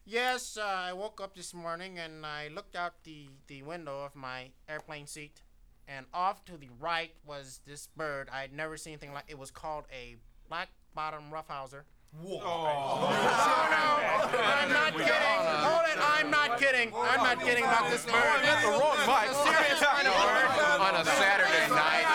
Yes, I woke up this morning and I looked out the window of my airplane seat, and off to the right was this bird. I'd never seen anything like it. Was called a black bottom roughhouser. Whoa. I'm not kidding. Hold it. I'm not kidding. I'm not kidding about this bird. I got the wrong mic. Serious kind of bird. On a Saturday night.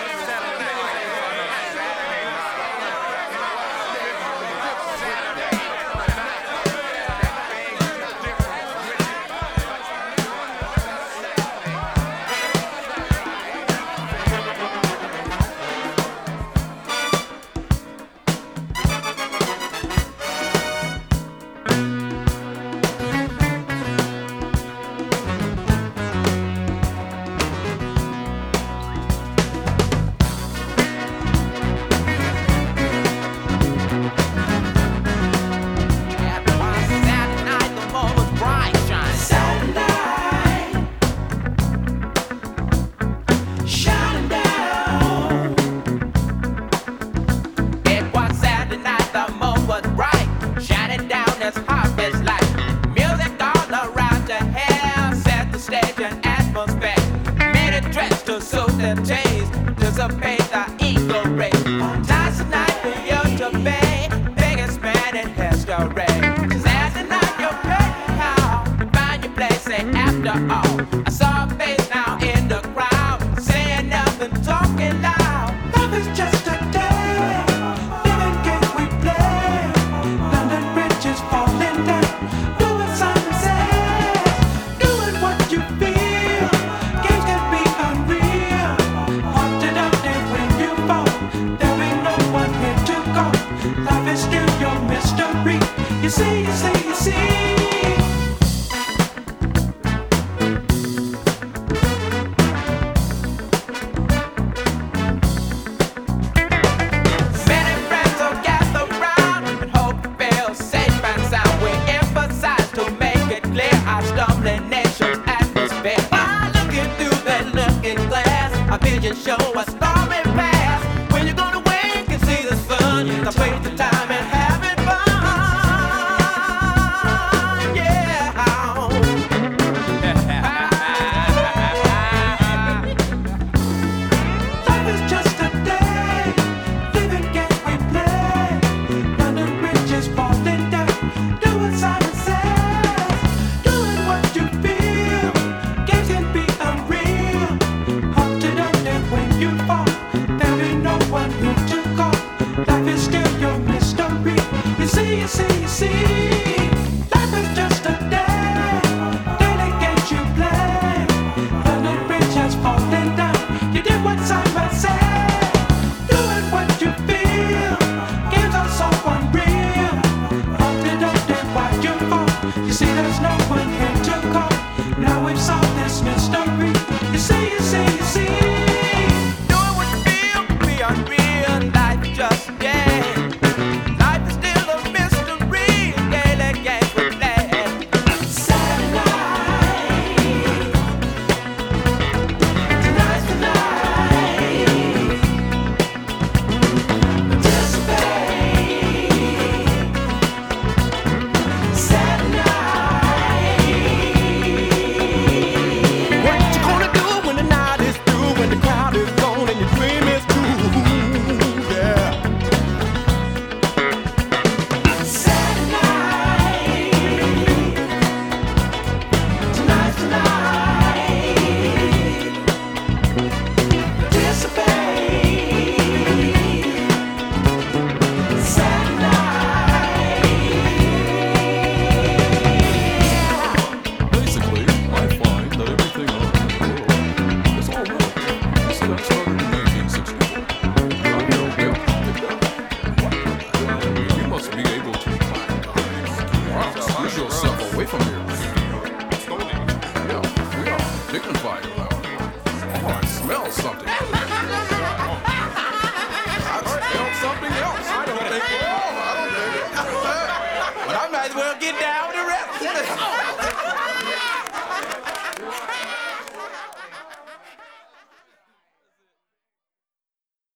Dissipate the ego ray. Tonight's the night for you to pay. Biggest man in history. Saturday night you're paying how to find your place. Say after all, I saw a face now in the crowd, saying nothing, talking loud. Love is just a day. Living game we play. London bridges falling down. Do what Simon says. Doing what you feel. Games can be unreal. Haunted up there when you fall. There ain't no one here to call. Life is still your mystery. You see, you see, you see.